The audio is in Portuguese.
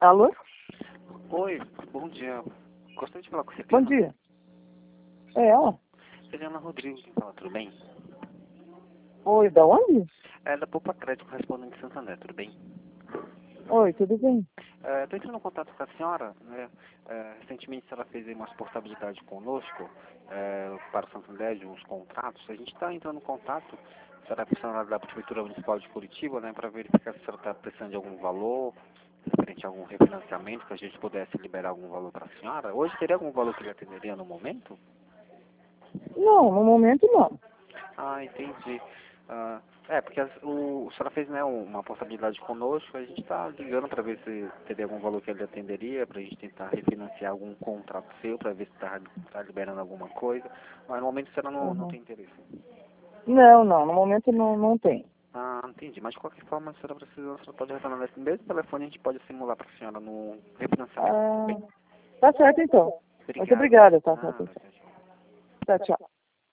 Alô? Oi, bom dia. Gostaria de falar com você. Bom dia. É ela? Eliana Rodrigues, quem fala, tudo bem? Oi, da onde? É da Poupa Crédito, correspondente de Santander, tudo bem? Oi, tudo bem? Estou entrando em contato com a senhora, né? Recentemente a senhora fez aí uma portabilidade conosco para o Santander de uns contratos. A gente está entrando em contato, a senhora é funcionária da Prefeitura Municipal de Curitiba, né? Para verificar se a senhora está precisando de algum valor, referente a algum refinanciamento, que a gente pudesse liberar algum valor para a senhora. Hoje teria algum valor que lhe atenderia no momento? Não, no momento não. Ah, entendi. Porque a senhora fez, né, uma portabilidade conosco, a gente está ligando para ver se teria algum valor que ele atenderia, para a gente tentar refinanciar algum contrato seu, para ver se está liberando alguma coisa, mas no momento a senhora não Uhum. tem interesse. Não, no momento não tem. Ah, entendi, mas de qualquer forma, se a senhora precisar, a senhora pode retornar nesse mesmo telefone, a gente pode simular para a senhora no refinanciamento, tudo Ah, bem? tá certo então. Muito Obrigado. obrigada, tá? Nada, tchau, tchau. Tá, tchau.